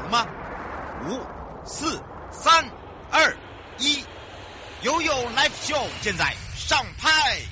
吗？5、4、3、2、1，悠悠 Live Show 现在上拍。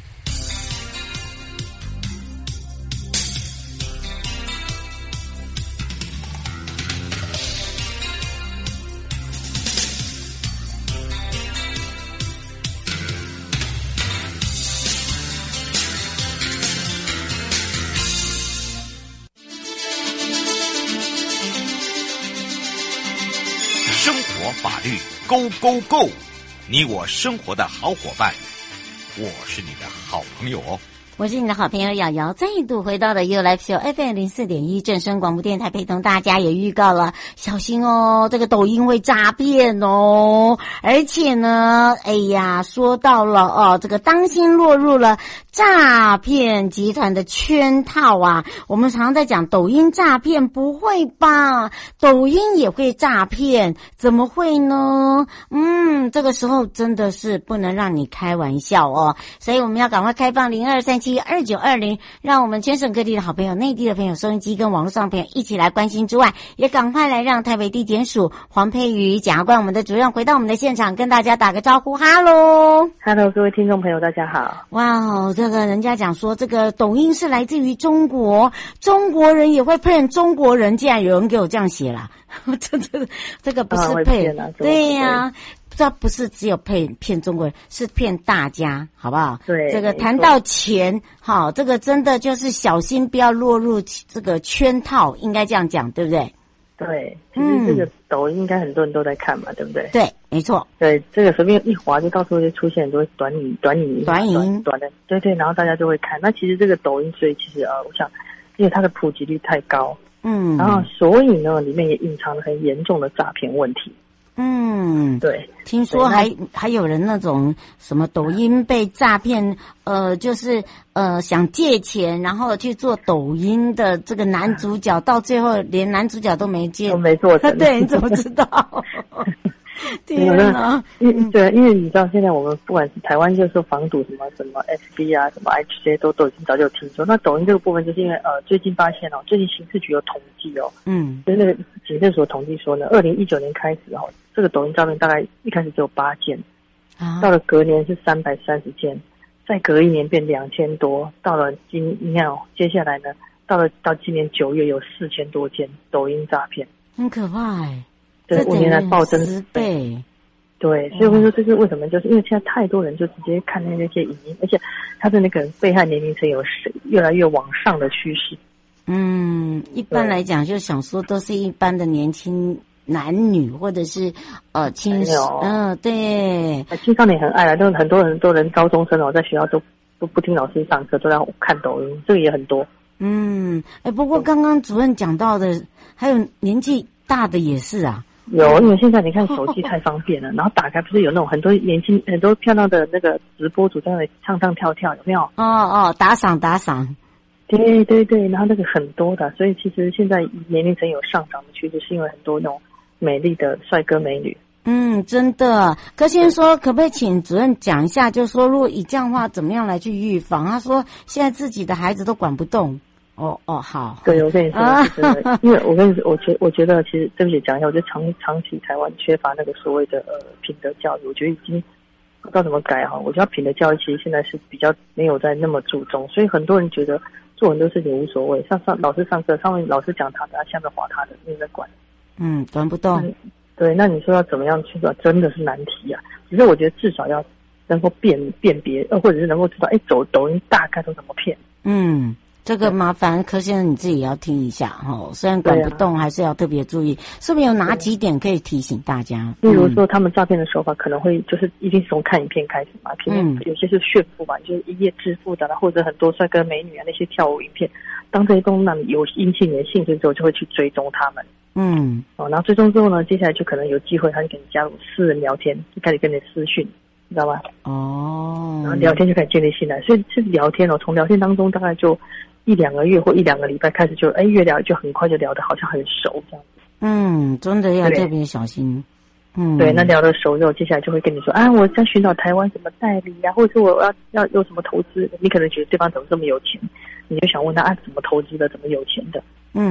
生活法律 Go Go Go， 你我生活的好伙伴，我是你的好朋友哦。 我是你的好朋友瑶瑶，再度回到了 You Live Show FM 04.1正声广播电台，陪同大家也预告了，小心哦，这个抖音会诈骗哦，而且呢，哎呀，说到了哦，这个当心落入了诈骗集团的圈套啊！我们常常在讲抖音诈骗，不会吧？抖音也会诈骗，怎么会呢？这个时候真的是不能让你开玩笑哦，所以我们要赶快开放02372920，让我们全省各地的好朋友、内地的朋友、收音机跟网络上的朋友一起来关心之外，也赶快来让台北地检署黄佩瑜检察官我们的主任回到我们的现场，跟大家打个招呼。哈喽， 各位听众朋友，大家好。 哇哦，这个人家讲说这个抖音是来自于中国，中国人也会骗中国人，竟然有人给我这样写啦，这个不是骗，对呀。这不是只有骗中国人，是骗大家，好不好？ 对， 这个谈到钱，好，这个真的就是小心不要落入这个圈套，应该这样讲，对不对？ 对，其实这个抖音应该很多人都在看嘛，对不对？ 对，没错。 对，这个随便一滑就到处就出现很多短影的，对，然后大家就会看。那其实这个抖音，所以其实我想，因为它的普及率太高，然后所以呢，里面也隐藏了很严重的诈骗问题。对， 听说还有人那种什么抖音被诈骗，就是想借钱，然后去做抖音的这个男主角，到最后连男主角都没做成。 对，你怎么知道？天哪！ 对，因为你知道现在我们不管是台湾就是说防堵什么 FB 啊，什么 IG 这些都已经早就听说。那抖音这个部分就是因为最近发现最近刑事局有统计就是那个警政所统计说呢，2019年开始这个抖音诈骗大概一开始只有8件，到了隔年是330件，再隔一年变2000多，到了你看接下来呢，到今年9月有4000多件抖音诈骗， 很可怕哎。 对，5年来暴增 10倍。 对，所以我跟你说，这是为什么？就是因为现在太多人就直接看那些影音，而且他的那个被害年龄层有越来越往上的趋势。一般来讲，就想说都是一般的年轻男女或者是青少年，对， 青少年很爱都很多人高中生在学校都不听老师上课，都在看抖音，这个也很多。 不过刚刚主任讲到的，还有年纪大的也是啊。 有，因为现在你看手机太方便了，然后打开不是有那种很多很多漂亮的那个直播主在那里唱唱跳跳，有没有？ 打赏。 对，然后那个很多的，所以其实现在年龄层有上涨的趋势，是因为很多那种美丽的帅哥美女。 真的。柯先生说，可不可以请主任讲一下，就是说如果以这样的话，怎么样来去预防？他说现在自己的孩子都管不动。好。 对，我跟你说，真的，因为我觉得其实对不起讲一下，我觉得长期台湾缺乏那个所谓的品德教育，我觉得已经不知道怎么改我觉得品德教育其实现在是比较没有在那么注重，所以很多人觉得做很多事情无所谓，上老师上课，上面老师讲他的，下面划他的，没有在管。 管不动。 对，那你说要怎么样去做，真的是难题啊。只是我觉得至少要能够辨别，或者是能够知道，抖音大概都怎么骗。 这个麻烦柯先生你自己也要听一下虽然管不动，还是要特别注意。是不是有哪几点可以提醒大家？ 例如说，他们诈骗的手法可能会就是一定是从看影片开始嘛，有些是炫富嘛，就是一夜致富的啦，或者很多帅哥美女啊那些跳舞影片，当这些东西让你有引起你的兴趣之后，就会去追踪他们。然后追踪之后呢，接下来就可能有机会，他就给你加入私人聊天，就开始跟你私讯，你知道吗？然后聊天就开始建立信赖，所以这聊天从聊天当中大概就1-2个月或1-2个礼拜开始就越聊就很快就聊得好像很熟这样子。 真的要特别小心。 对，那聊得熟之后，接下来就会跟你说我在寻找台湾什么代理啊，或者是我要有什么投资，你可能觉得对方怎么这么有钱，你就想问他怎么投资的，怎么有钱的。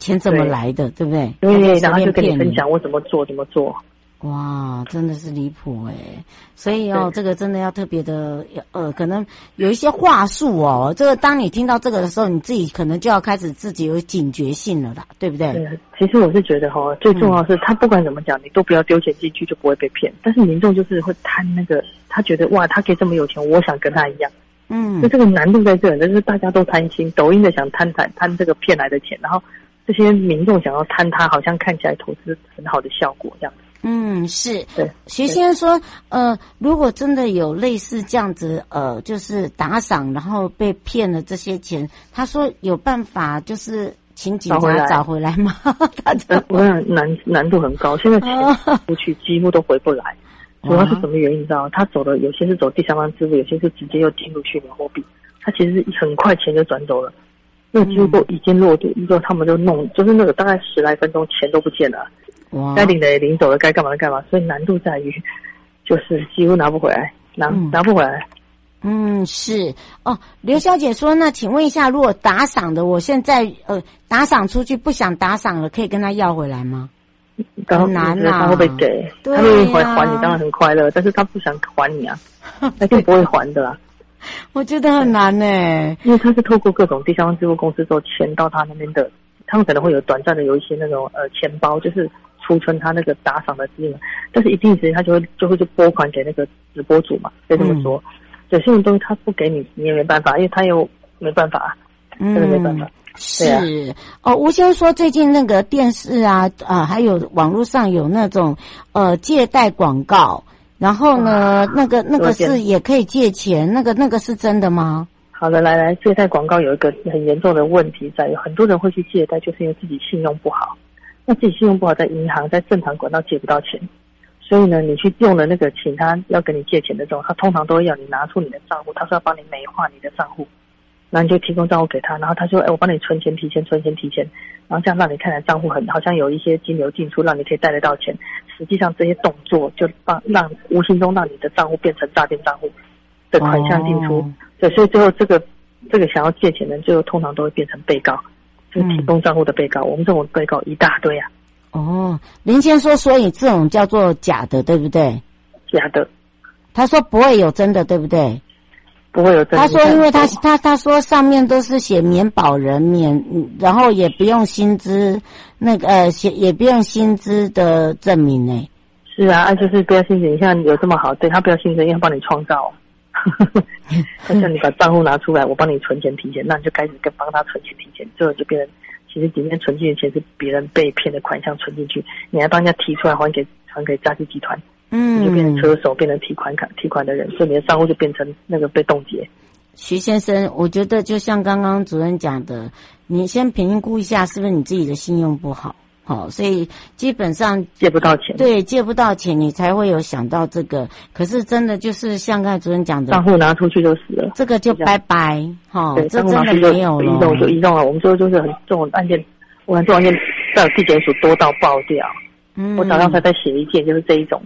钱怎么来的，对不对？ 对，然后就跟你分享我怎么做。 哇，真的是离谱所以这个真的要特别的可能有一些话术这个当你听到这个的时候，你自己可能就要开始自己有警觉性了啦，对不对？ 对，其实我是觉得最重要的是他不管怎么讲，你都不要丢钱进去，就不会被骗。但是民众就是会贪那个，他觉得哇，他可以这么有钱，我想跟他一样。就这个难度在这里，就是大家都贪心，抖音的想贪这个骗来的钱，然后这些民众想要贪他，好像看起来投资很好的效果这样。 是。 对， 徐先生说，如果真的有类似这样子，就是打赏然后被骗了这些钱，他说有办法就是请警察找回来吗？ 我想难度很高，现在钱出去几乎都回不来。主要是什么原因你知道？他走的有些是走第三方支付，有些是直接又进入虚拟货币，他其实是很快钱就转走了。那几乎都已经落地，之后他们就弄，就是那个大概10来分钟钱都不见了。该领的也领走了，该干嘛的干嘛，所以难度在于就是几乎拿不回来，拿不回来。 是刘小姐说，那请问一下，如果打赏的，我现在打赏出去不想打赏了，可以跟他要回来吗？很难他会不会给？他会还你，当然很快乐，但是他不想还你啊，他就不会还的啦。 我觉得很难因为他是透过各种第三方支付公司之后钱到他那边的，他们可能会有短暂的有一些那种钱包，就是储存他那个打赏的金额，但是一定时间他就会拨款给那个直播主嘛，可以这么说。有些东西他不给你，你也没办法，因为他又没办法，真的没办法。 是吴先生说，最近那个电视还有网络上有那种借贷广告，然后呢那个是也可以借钱，那个是真的吗？ 好的，来，借贷广告有一个很严重的问题在于，很多人会去借贷，就是因为自己信用不好。那自己信用不好，在银行在正常管道借不到钱，所以呢，你去用了那个请他要跟你借钱的时候，他通常都会要你拿出你的账户，他说要帮你美化你的账户，然后你就提供账户给他，然后他说我帮你存钱提钱，然后这样让你看起来账户好像有一些金流进出，让你可以贷得到钱。实际上这些动作就让无形中让你的账户变成诈骗账户的款项进出。对，所以最后这个想要借钱的人，最后通常都会变成被告，就是提供账户的被告。我们这种被告一大堆啊。 林先说，所以这种叫做假的，对不对？ 假的。他说不会有真的，对不对？ 不会有真的。 他说，因为他说上面都是写免保人然后也不用薪资，也不用薪资的证明呢。 是啊，就是不要薪资，你像有这么好，对他不要薪资，因为他帮你创造。他叫你把账户拿出来，我帮你存钱提钱，那你就开始帮他存钱提钱，最后就变成其实里面存进的钱是别人被骗的款项存进去，你还帮人家提出来还给诈欺集团，你就变成车手，变成提款的人，所以你的账户就变成那个被冻结。 徐先生，我觉得就像刚刚主任讲的，你先评估一下是不是你自己的信用不好。所以基本上借不到钱， 对，借不到钱，你才会有想到这个。可是真的就是像刚才主任讲的， 账户拿出去就死了， 这个就拜拜， 对， 这真的没有了， 移动了。我们说就是这种案件，我看这种案件在地检署多到爆掉。我早上才在写一件，就是这一种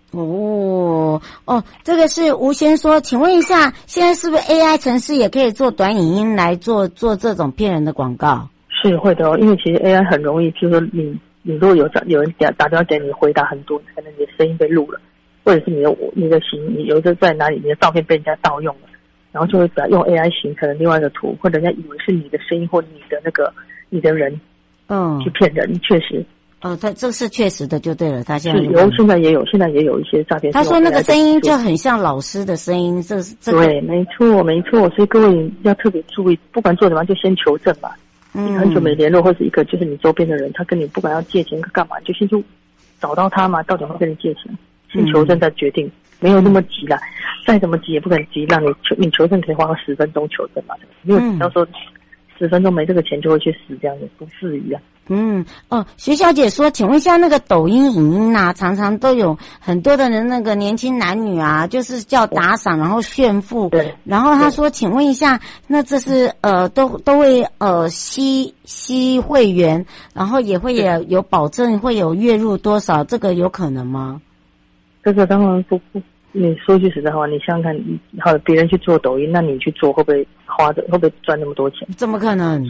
这个是吴先说，请问一下，现在是不是 AI 程式也可以做短影音来做这种骗人的广告？ 是会的因为其实 AI 很容易，譬如说你如果有人打电话给你回答很多，可能你的声音被录了，或者是你有一个在哪里，你的照片被人家盗用了，然后就会用 AI 形成另外一个图，或者人家以为是你的声音或你的人，去骗人，确实。 他这是确实的就对了，他现在也有一些诈骗。 他说那个声音就很像老师的声音， 对，没错，所以各位要特别注意，不管做什么就先求证吧。你很久没联络，或是一个就是你周边的人，他跟你不管要借钱干嘛，就先去找到他嘛，到底会跟你借钱，先求证再决定，没有那么急啦，再怎么急也不可能急，让你求证可以花个10分钟求证嘛，因为到时候10分钟没这个钱就会去死，这样也不至于啊。 徐小姐说，请问一下，那个抖音影音常常都有很多的人，那个年轻男女就是叫打赏，然后炫富。 对。 然后他说，请问一下，那这是都会吸会员，然后也会有保证会有月入多少，这个有可能吗？ 这个当然不。你说句实在话，你想想看，别人去做抖音，那你去做会不会赚那么多钱？ 怎么可能？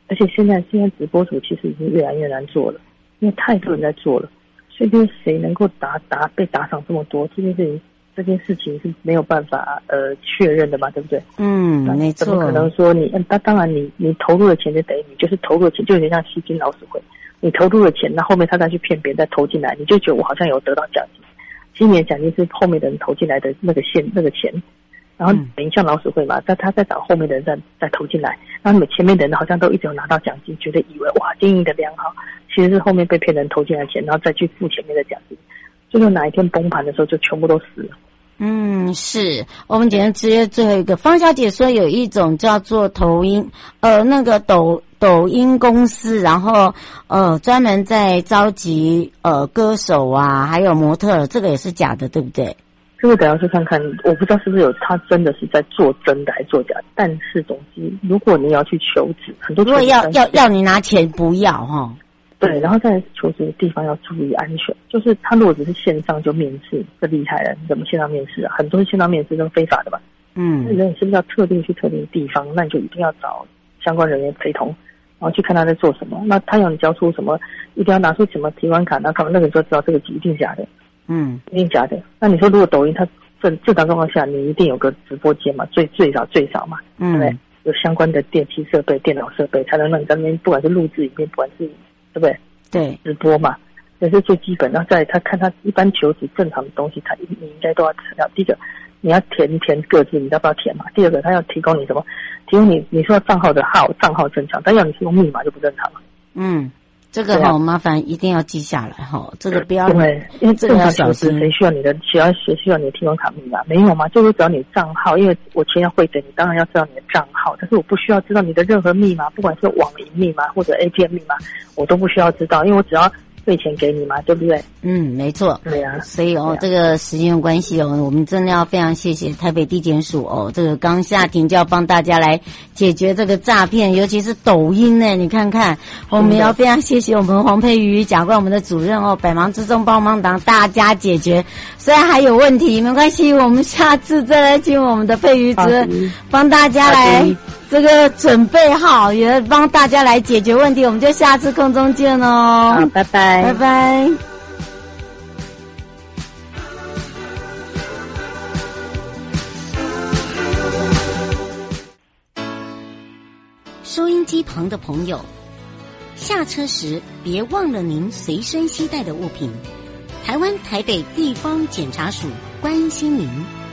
而且现在直播主其实已经越来越难做了，因为太多人在做了，所以就是谁能够被打赏这么多，这件事情是没有办法确认的嘛，对不对？ 没错。 怎么可能说当然你投入的钱就等于你就是投入的钱，就有点像吸金老鼠会，你投入的钱，那后面他再去骗别人再投进来，你就觉得我好像有得到奖金。今年奖金是后面的人投进来的那个钱，然后等于像老鼠会嘛，他再找后面的人再投进来，然后你们前面的人好像都一直有拿到奖金，觉得以为哇经营的良好，其实是后面被骗人投进来钱，然后再去付前面的奖金，最后哪一天崩盘的时候就全部都死了。 是我们今天直接最后一个，方小姐说有一种叫做抖音公司，然后专门在召集歌手啊，还有模特，这个也是假的，对不对？ 这个等下去看看，我不知道是不是有他真的是在做真的还是做假的。但是总之，如果你要去求职，很多如果要你拿钱，不要哈。 对，然后在求职的地方要注意安全。就是他如果只是线上就面试，这厉害了，你怎么线上面试啊？很多线上面试都非法的嘛。那你是不是要特定去特定的地方？那你就一定要找相关人员陪同，然后去看他在做什么。那他要你交出什么，一定要拿出什么提款卡，那那个就知道这个一定假的。一定假的。那你说如果抖音它正常状况下，你一定有个直播间嘛，最少嘛，对不对？有相关的电器设备、电脑设备，才能让你在那边不管是录制影片，不管是对不对？ 对， 直播嘛，这是最基本。然后再他看他一般求职正常的东西，你应该都要第一个你要填个字，你要不要填嘛？第二个他要提供你什么？提供你说账号正常，但要你提供密码就不正常了。 这个麻烦一定要记下来这个不要对，因为正常求职谁需要你的需要你的提款卡密码？没有嘛，就是只要你账号，因为我钱要汇给你，当然要知道你的账号，但是我不需要知道你的任何密码，不管是网银密码或者 ATM 密码，我都不需要知道，因为我只要汇钱给你嘛，对不对？ 没错。 对啊， 所以这个时间关系我们真的要非常谢谢台北地检署这个刚下庭就要帮大家来解决这个诈骗，尤其是抖音呢，你看看，我们要非常谢谢我们黄佩瑜贾冠我们的主任百忙之中帮忙大家解决。虽然还有问题没关系，我们下次再来请我们的佩瑜主任帮大家来这个准备好，也帮大家来解决问题。我们就下次空中见哦。 好，拜拜， 拜拜。收音机旁的朋友，下车时别忘了您随身携带的物品。台湾台北地方检察署关心您。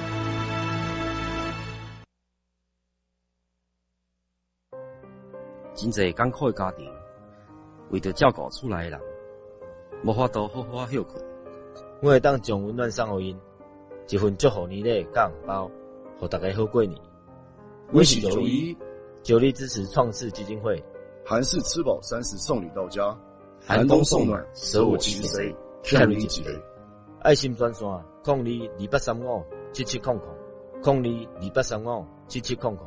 真侪艰苦的家庭，为着照顾厝内的人，无法度好好休困。 我会当将温暖送予因，一份祝福年的甲红包，互大家好过年。 我是九力支持创世基金会， 韩式吃饱30送礼到家，寒冬送暖，舍我其谁？看你几类？ 爱心专线0228357700，0228357700。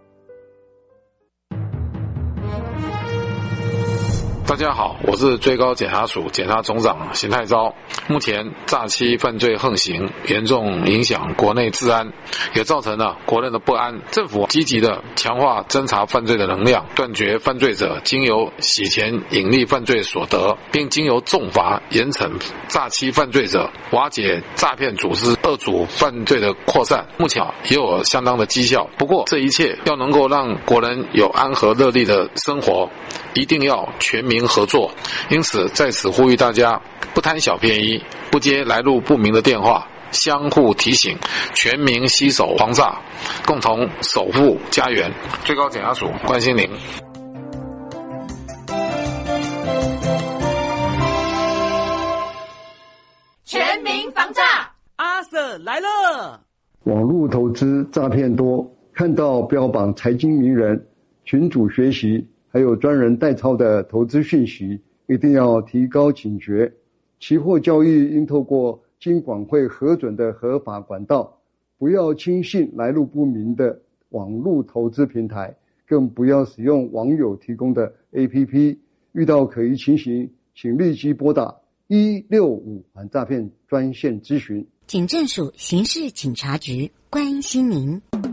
大家好，我是最高检察署检察总长邢太昭。目前诈欺犯罪横行，严重影响国内治安，也造成了国内的不安。政府积极的强化侦查犯罪的能量，断绝犯罪者经由洗钱隐匿犯罪所得，并经由重罚严惩诈欺犯罪者，瓦解诈骗组织恶组犯罪的扩散。目前也有相当的绩效。不过这一切要能够让国人有安和乐利的生活，一定要全民合作。因此在此呼吁大家，不贪小便宜，不接来路不明的电话，相互提醒，全民携手防诈，共同守护家园。最高检察署关心您。 全民防诈， 阿 Sir 来了。 网络投资诈骗多，看到标榜财经名人、群组学习还有专人代操的投资讯息，一定要提高警觉。期货交易应透过金管会核准的合法管道，不要轻信来路不明的网络投资平台，更不要使用网友提供的 APP。 遇到可疑情形，请立即拨打165反诈骗专线咨询。 警政署刑事警察局关心您。